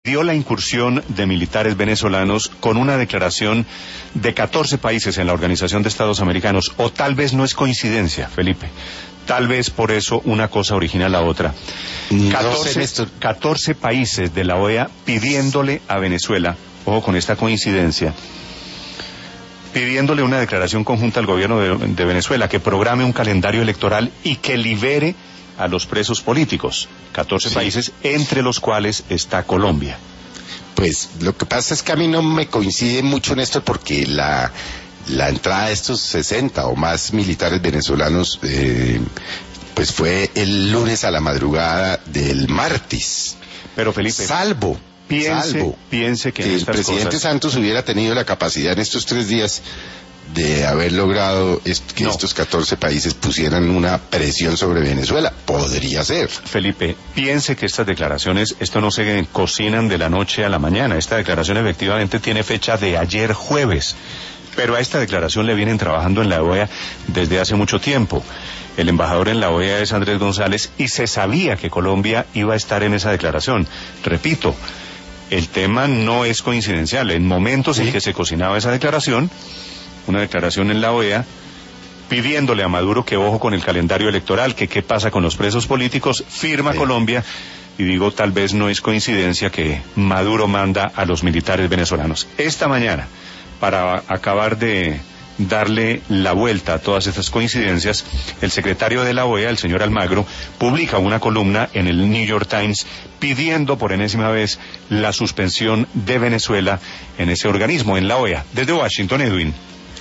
dio la incursión de militares venezolanos con una declaración de 14 países en la Organización de Estados Americanos, o tal vez no es coincidencia, Felipe, tal vez por eso una cosa origina la otra. 14 países de la OEA pidiéndole a Venezuela, ojo con esta coincidencia, pidiéndole una declaración conjunta al gobierno de Venezuela que programe un calendario electoral y que libere a los presos políticos. 14 países, entre los cuales está Colombia. Pues lo que pasa es que a mí no me coincide mucho, Néstor, porque la entrada de estos 60 o más militares venezolanos pues fue el lunes a la madrugada del martes. Pero Felipe, piense que el presidente Santos hubiera tenido la capacidad en estos 3 días de haber logrado que estos 14 países pusieran una presión sobre Venezuela. Podría ser. Felipe, piense que estas declaraciones, esto no se cocinan de la noche a la mañana. Esta declaración efectivamente tiene fecha de ayer jueves, pero a esta declaración le vienen trabajando en la OEA desde hace mucho tiempo. El embajador en la OEA es Andrés González y se sabía que Colombia iba a estar en esa declaración. Repito, el tema no es coincidencial. En momentos en que se cocinaba esa declaración, una declaración en la OEA pidiéndole a Maduro que ojo con el calendario electoral, que qué pasa con los presos políticos, firma Colombia, y digo, tal vez no es coincidencia que Maduro manda a los militares venezolanos. Esta mañana, para acabar de darle la vuelta a todas estas coincidencias, el secretario de la OEA, el señor Almagro, publica una columna en el New York Times pidiendo por enésima vez la suspensión de Venezuela en ese organismo, en la OEA. Desde Washington, Edwin.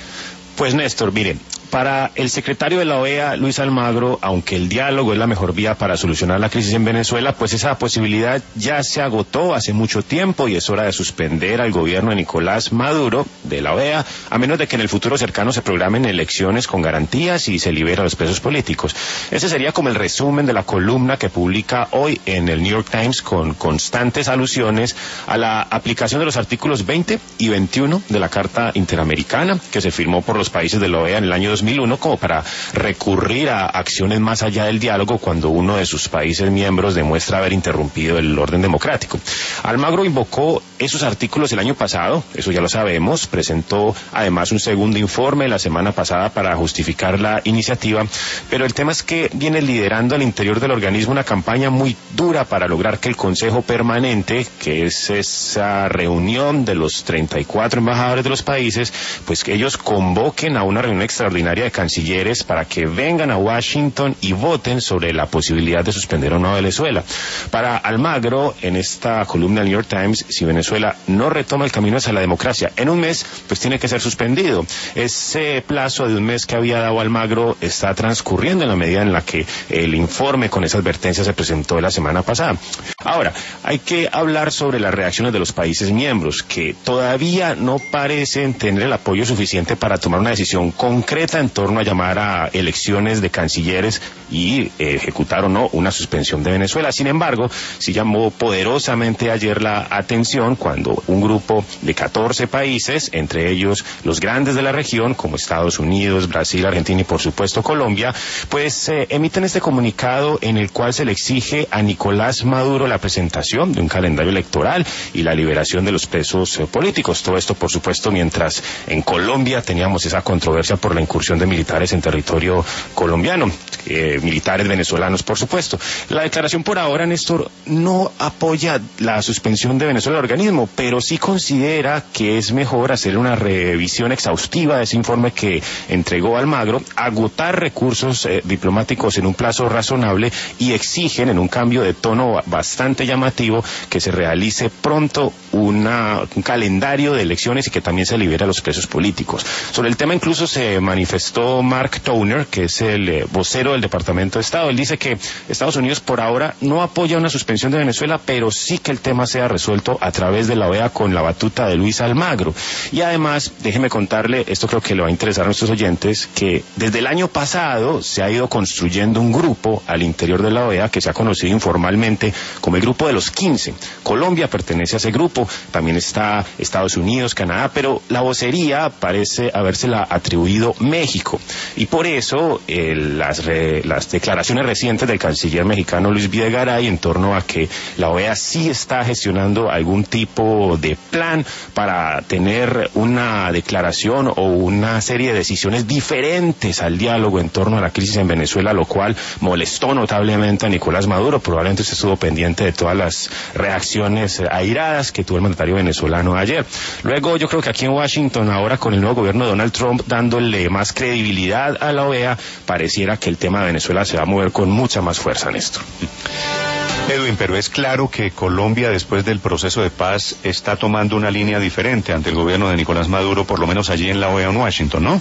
Pues Néstor, mire, para el secretario de la OEA, Luis Almagro, aunque el diálogo es la mejor vía para solucionar la crisis en Venezuela, pues esa posibilidad ya se agotó hace mucho tiempo y es hora de suspender al gobierno de Nicolás Maduro, de la OEA, a menos de que en el futuro cercano se programen elecciones con garantías y se liberen a los presos políticos. Ese sería como el resumen de la columna que publica hoy en el New York Times, con constantes alusiones a la aplicación de los artículos 20 y 21 de la Carta Interamericana, que se firmó por los países de la OEA en el año 2001, como para recurrir a acciones más allá del diálogo cuando uno de sus países miembros demuestra haber interrumpido el orden democrático. Almagro invocó esos artículos el año pasado, eso ya lo sabemos, presentó además un segundo informe la semana pasada para justificar la iniciativa, pero el tema es que viene liderando al interior del organismo una campaña muy dura para lograr que el Consejo Permanente, que es esa reunión de los 34 embajadores de los países, pues que ellos convoquen a una reunión extraordinaria de cancilleres para que vengan a Washington y voten sobre la posibilidad de suspender o no a Venezuela. Para Almagro, en esta columna del New York Times, si Venezuela no retoma el camino hacia la democracia en un mes, pues tiene que ser suspendido. Ese plazo de un mes que había dado Almagro está transcurriendo en la medida en la que el informe con esa advertencia se presentó la semana pasada. Ahora, hay que hablar sobre las reacciones de los países miembros, que todavía no parecen tener el apoyo suficiente para tomar una decisión concreta en torno a llamar a elecciones de cancilleres y ejecutar o no una suspensión de Venezuela. Sin embargo, sí llamó poderosamente ayer la atención cuando un grupo de 14 países, entre ellos los grandes de la región, como Estados Unidos, Brasil, Argentina y por supuesto Colombia, pues emiten este comunicado en el cual se le exige a Nicolás Maduro la presentación de un calendario electoral y la liberación de los presos políticos. Todo esto, por supuesto, mientras en Colombia teníamos esa controversia por la incursión de militares en territorio colombiano, militares venezolanos, por supuesto. La declaración por ahora, Néstor, no apoya la suspensión de Venezuela del organismo, pero sí considera que es mejor hacer una revisión exhaustiva de ese informe que entregó Almagro, agotar recursos diplomáticos en un plazo razonable y exigen, en un cambio de tono bastante llamativo, que se realice pronto un calendario de elecciones y que también se libere a los presos políticos. Sobre el tema incluso se manifestó Mark Toner, que es el vocero del Departamento de Estado. Él dice que Estados Unidos por ahora no apoya una suspensión de Venezuela, pero sí que el tema sea resuelto a través de la OEA con la batuta de Luis Almagro. Y además, déjeme contarle, esto creo que le va a interesar a nuestros oyentes, que desde el año pasado se ha ido construyendo un grupo al interior de la OEA que se ha conocido informalmente como el Grupo de los 15. Colombia pertenece a ese grupo, también está Estados Unidos, Canadá, pero la vocería parece habérsela atribuido México. México. Y por eso las declaraciones recientes del canciller mexicano Luis Videgaray en torno a que la OEA sí está gestionando algún tipo de plan para tener una declaración o una serie de decisiones diferentes al diálogo en torno a la crisis en Venezuela, lo cual molestó notablemente a Nicolás Maduro. Probablemente usted estuvo pendiente de todas las reacciones airadas que tuvo el mandatario venezolano ayer. Luego yo creo que aquí en Washington, ahora con el nuevo gobierno de Donald Trump dándole más credibilidad a la OEA, pareciera que el tema de Venezuela se va a mover con mucha más fuerza, Néstor. Edwin, pero es claro que Colombia, después del proceso de paz, está tomando una línea diferente ante el gobierno de Nicolás Maduro, por lo menos allí en la OEA en Washington, ¿no?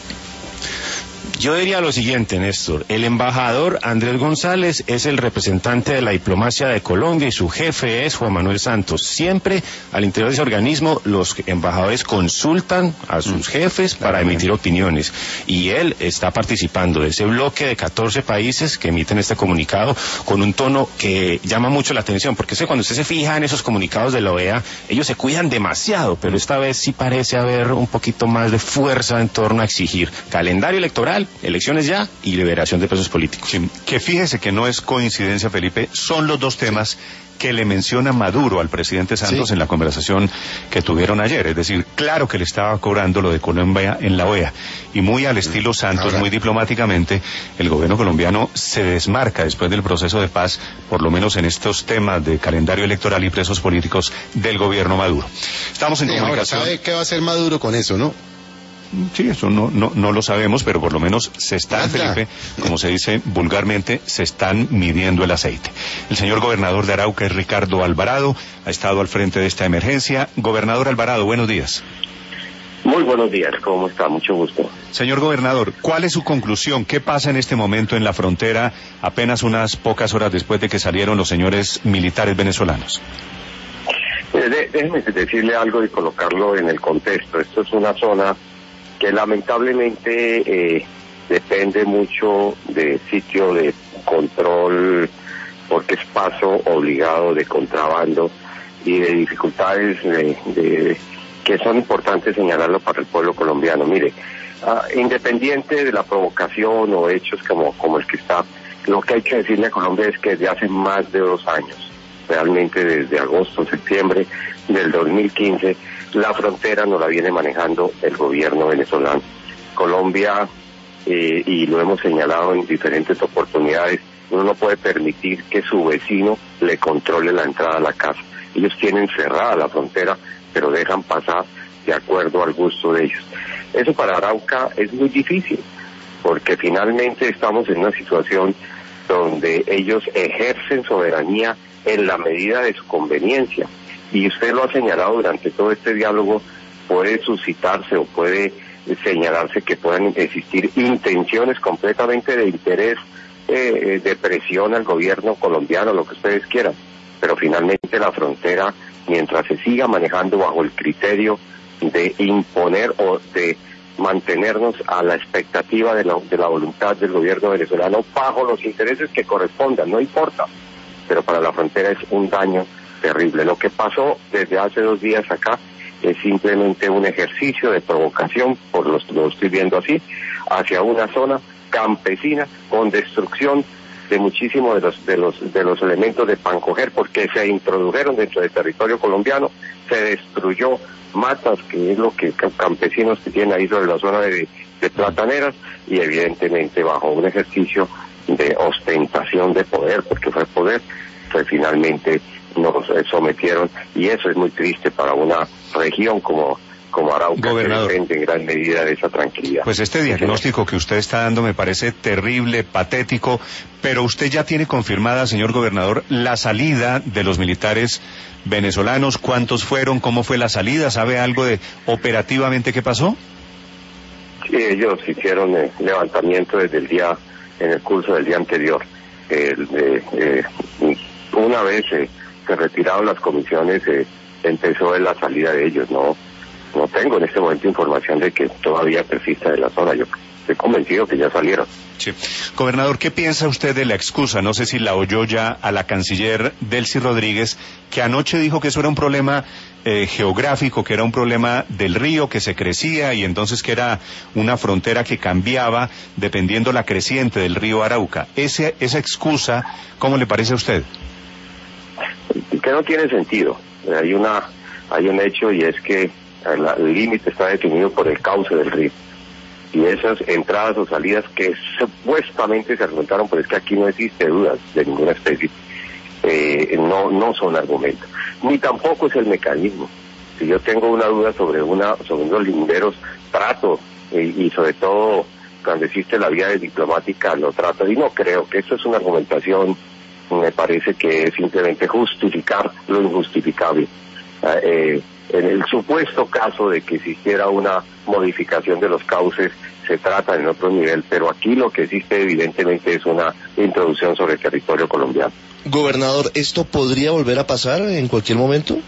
Yo diría lo siguiente, Néstor. El embajador Andrés González es el representante de la diplomacia de Colombia y su jefe es Juan Manuel Santos. Siempre al interior de ese organismo los embajadores consultan a sus jefes para emitir opiniones. Y él está participando de ese bloque de 14 países que emiten este comunicado con un tono que llama mucho la atención. Porque cuando usted se fija en esos comunicados de la OEA, ellos se cuidan demasiado, pero esta vez sí parece haber un poquito más de fuerza en torno a exigir calendario electoral, elecciones ya y liberación de presos políticos. Sí, que fíjese que no es coincidencia, Felipe, son los dos temas que le menciona Maduro al presidente Santos en la conversación que tuvieron ayer. Es decir, claro que le estaba cobrando lo de Colombia en la OEA. Y muy al estilo Santos, muy diplomáticamente, el gobierno colombiano se desmarca después del proceso de paz, por lo menos en estos temas de calendario electoral y presos políticos del gobierno Maduro. Estamos en comunicación. Ahora, ¿sabe qué va a hacer Maduro con eso, no? Sí, eso no lo sabemos, pero por lo menos se están, Felipe, como se dice vulgarmente, se están midiendo el aceite. El señor gobernador de Arauca es Ricardo Alvarado, ha estado al frente de esta emergencia. Gobernador Alvarado, buenos días. Muy buenos días, ¿cómo está? Mucho gusto. Señor gobernador, ¿cuál es su conclusión? ¿Qué pasa en este momento en la frontera, apenas unas pocas horas después de que salieron los señores militares venezolanos? Déjeme decirle algo y colocarlo en el contexto. Esto es una zona que lamentablemente depende mucho de sitio de control, porque es paso obligado de contrabando y de dificultades que son importantes señalarlo para el pueblo colombiano. Mire, independiente de la provocación o hechos como el que está, lo que hay que decirle a Colombia es que desde hace más de 2 años, realmente desde agosto, septiembre del 2015, la frontera no la viene manejando el gobierno venezolano. Colombia, y lo hemos señalado en diferentes oportunidades, uno no puede permitir que su vecino le controle la entrada a la casa. Ellos tienen cerrada la frontera, pero dejan pasar de acuerdo al gusto de ellos. Eso para Arauca es muy difícil, porque finalmente estamos en una situación donde ellos ejercen soberanía en la medida de su conveniencia. Y usted lo ha señalado durante todo este diálogo, puede suscitarse o puede señalarse que puedan existir intenciones completamente de interés, de presión al gobierno colombiano, lo que ustedes quieran. Pero finalmente la frontera, mientras se siga manejando bajo el criterio de imponer o de mantenernos a la expectativa de la voluntad del gobierno venezolano bajo los intereses que correspondan, no importa. Pero para la frontera es un daño terrible. Lo que pasó desde hace 2 días acá es simplemente un ejercicio de provocación, lo estoy viendo así, hacia una zona campesina con destrucción de muchísimos de los elementos de pancoger, porque se introdujeron dentro del territorio colombiano, se destruyó matas, que es lo que campesinos que tienen ahí sobre la zona de plataneras, y evidentemente bajo un ejercicio de ostentación de poder, porque fue poder, pues finalmente nos sometieron, y eso es muy triste para una región como Arauca, Gobernador, que depende en gran medida de esa tranquilidad. Pues este diagnóstico que usted está dando me parece terrible, patético, pero usted ya tiene confirmada, señor gobernador, la salida de los militares venezolanos. ¿Cuántos fueron? ¿Cómo fue la salida? ¿Sabe algo de operativamente qué pasó? Sí, ellos hicieron levantamiento desde en el curso del día anterior. Una vez se retiraron las comisiones, empezó la salida de ellos. No tengo en este momento información de que todavía persista en la zona. Yo estoy convencido que ya salieron. Sí. Gobernador, ¿qué piensa usted de la excusa? No sé si la oyó ya a la canciller Delcy Rodríguez, que anoche dijo que eso era un problema geográfico, que era un problema del río que se crecía y entonces que era una frontera que cambiaba dependiendo la creciente del río Arauca. Esa excusa, ¿cómo le parece a usted? Que no tiene sentido. Hay un hecho, y es que el límite está definido por el cauce del río. Y esas entradas o salidas que supuestamente se argumentaron, pero es que aquí no existe dudas de ninguna especie, no son argumentos. Ni tampoco es el mecanismo. Si yo tengo una duda sobre unos linderos, trato, y sobre todo cuando existe la vía diplomática, lo trato, y no creo que eso es una argumentación. Me parece que es simplemente justificar lo injustificable. En el supuesto caso de que existiera una modificación de los cauces, se trata en otro nivel, pero aquí lo que existe evidentemente es una introducción sobre el territorio colombiano. Gobernador, ¿esto podría volver a pasar en cualquier momento?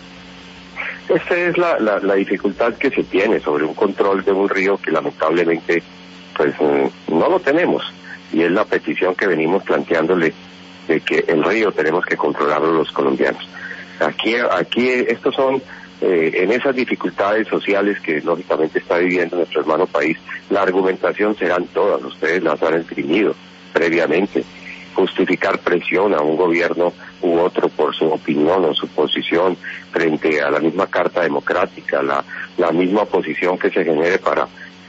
Esta es la dificultad que se tiene sobre un control de un río que lamentablemente pues no lo tenemos, y es la petición que venimos planteándole de que el río tenemos que controlarlo los colombianos. Aquí estos son en esas dificultades sociales que lógicamente está viviendo nuestro hermano país. La argumentación serán todas, ustedes las han esgrimido previamente. Justificar presión a un gobierno u otro por su opinión o su posición frente a la misma Carta Democrática, la misma posición que se genere para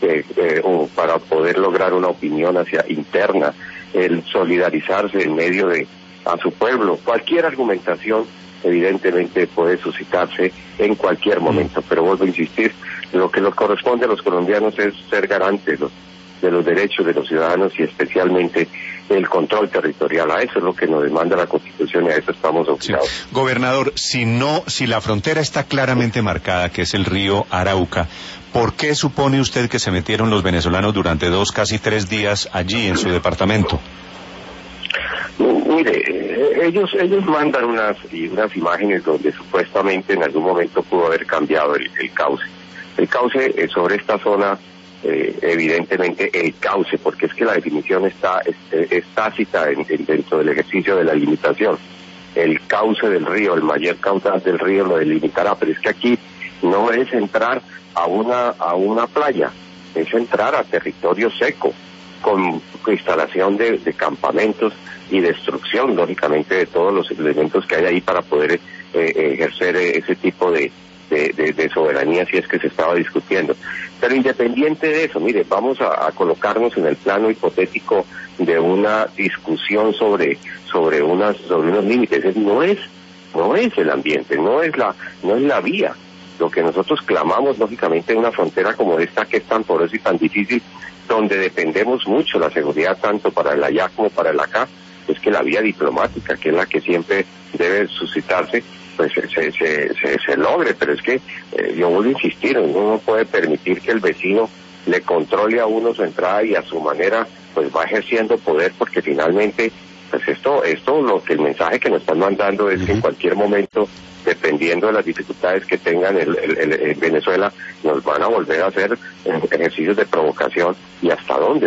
poder lograr una opinión hacia interna, el solidarizarse en medio de a su pueblo. Cualquier argumentación evidentemente puede suscitarse en cualquier momento, pero vuelvo a insistir, lo que nos corresponde a los colombianos es ser garantes de los derechos de los ciudadanos y especialmente el control territorial. A eso es lo que nos demanda la Constitución y a eso estamos obligados. Sí. Gobernador, si la frontera está claramente marcada, que es el río Arauca, ¿por qué supone usted que se metieron los venezolanos durante 2, casi 3 días allí en su departamento? Mire, ellos mandan unas imágenes donde supuestamente en algún momento pudo haber cambiado el cauce. El cauce sobre esta zona, evidentemente el cauce, porque es que la definición es tácita dentro del ejercicio de la limitación. El cauce del río, el mayor caudal del río lo delimitará, pero es que aquí no es entrar a una playa, es entrar a territorio seco, con instalación de campamentos y destrucción, lógicamente, de todos los elementos que hay ahí para poder ejercer ese tipo de soberanía, si es que se estaba discutiendo. Pero independiente de eso, mire, vamos a colocarnos en el plano hipotético de una discusión sobre unos límites. No es el ambiente, no es la vía. Lo que nosotros clamamos, lógicamente, en una frontera como esta, que es tan porosa y tan difícil, donde dependemos mucho la seguridad tanto para el allá como para el acá, es que la vía diplomática, que es la que siempre debe suscitarse, pues se logre. Pero es que yo vuelvo a insistir, uno no puede permitir que el vecino le controle a uno su entrada y a su manera pues va ejerciendo poder, porque finalmente pues esto lo que el mensaje que nos están mandando es que en cualquier momento, dependiendo de las dificultades que tengan en Venezuela, nos van a volver a hacer ejercicios de provocación, y hasta dónde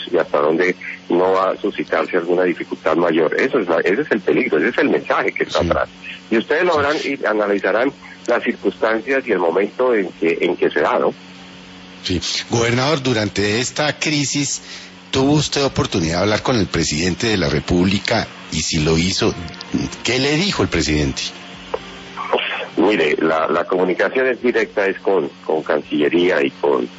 no va a suscitarse alguna dificultad mayor. Ese es el peligro, ese es el mensaje que está atrás. Y ustedes lo verán y analizarán las circunstancias y el momento en que se da, ¿no? Sí. Gobernador, durante esta crisis, ¿tuvo usted oportunidad de hablar con el presidente de la República? Y si lo hizo, ¿qué le dijo el presidente? Mire, la comunicación es directa, es con Cancillería y con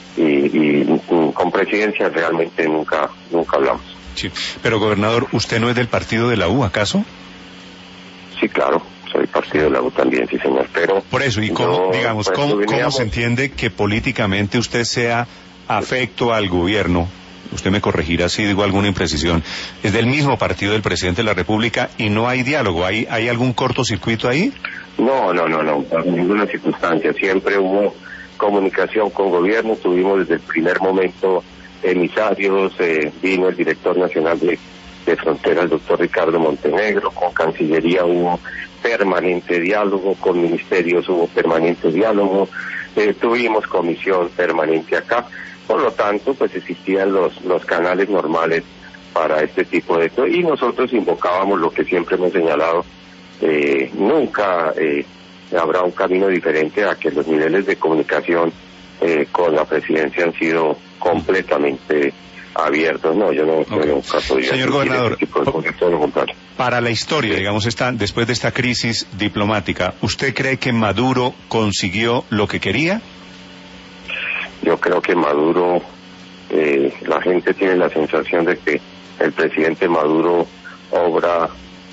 Presidencia. Realmente nunca hablamos. Sí, pero gobernador, ¿usted no es del partido de la U, acaso? Sí, claro, soy partido de la U también, sí señor, pero... Por eso, ¿y cómo se entiende que políticamente usted sea afecto al gobierno? Usted me corregirá si digo alguna imprecisión. Es del mismo partido del presidente de la República y no hay diálogo. ¿Hay algún cortocircuito ahí? No, en ninguna circunstancia. Siempre hubo comunicación con gobierno, tuvimos desde el primer momento emisarios, vino el director nacional de Frontera, el doctor Ricardo Montenegro, con Cancillería hubo permanente diálogo, con ministerios hubo permanente diálogo, tuvimos comisión permanente acá. Por lo tanto, pues existían los canales normales para este tipo de... Y nosotros invocábamos lo que siempre hemos señalado, nunca habrá un camino diferente a que los niveles de comunicación con la presidencia han sido completamente abiertos. No, yo no nunca podría. Señor gobernador, todo lo contrario. Para la historia, digamos, después de esta crisis diplomática, ¿usted cree que Maduro consiguió lo que quería? Yo creo que Maduro, la gente tiene la sensación de que el presidente Maduro obra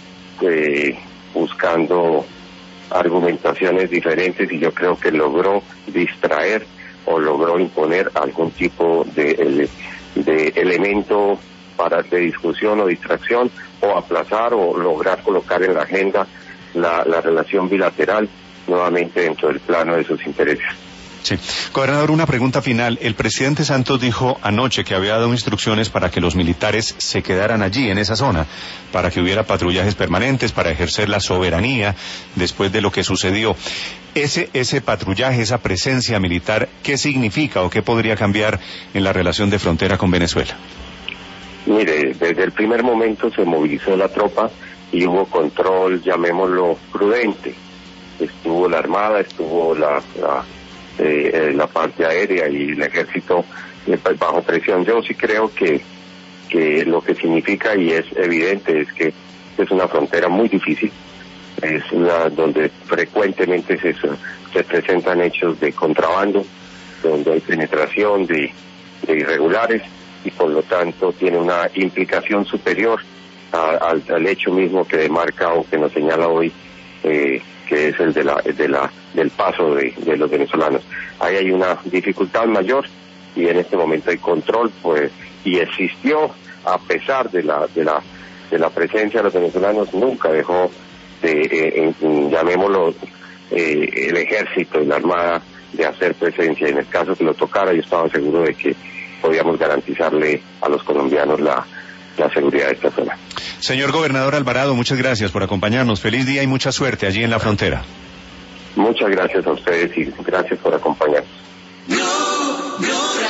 buscando argumentaciones diferentes, y yo creo que logró distraer o logró imponer algún tipo de elemento de discusión o distracción, o aplazar o lograr colocar en la agenda la relación bilateral nuevamente dentro del plano de sus intereses. Sí. Gobernador, una pregunta final. El presidente Santos dijo anoche que había dado instrucciones para que los militares se quedaran allí, en esa zona, para que hubiera patrullajes permanentes, para ejercer la soberanía después de lo que sucedió. Ese patrullaje, esa presencia militar, ¿qué significa o qué podría cambiar en la relación de frontera con Venezuela? Mire, desde el primer momento se movilizó la tropa y hubo control, llamémoslo, prudente. Estuvo la Armada, estuvo la parte aérea y el ejército bajo presión. Yo sí creo que lo que significa, y es evidente, es que es una frontera muy difícil, es donde frecuentemente se presentan hechos de contrabando, donde hay penetración de irregulares, y por lo tanto tiene una implicación superior al hecho mismo que demarca o que nos señala hoy, que es el del paso de los venezolanos. Ahí hay una dificultad mayor, y en este momento hay control, pues, y existió, a pesar de la presencia de los venezolanos, nunca dejó llamémoslo, el ejército y la Armada de hacer presencia. En el caso que lo tocara, yo estaba seguro de que podíamos garantizarle a los colombianos la seguridad de esta zona. Señor gobernador Alvarado, muchas gracias por acompañarnos. Feliz día y mucha suerte allí en la frontera. Muchas gracias a ustedes y gracias por acompañarnos.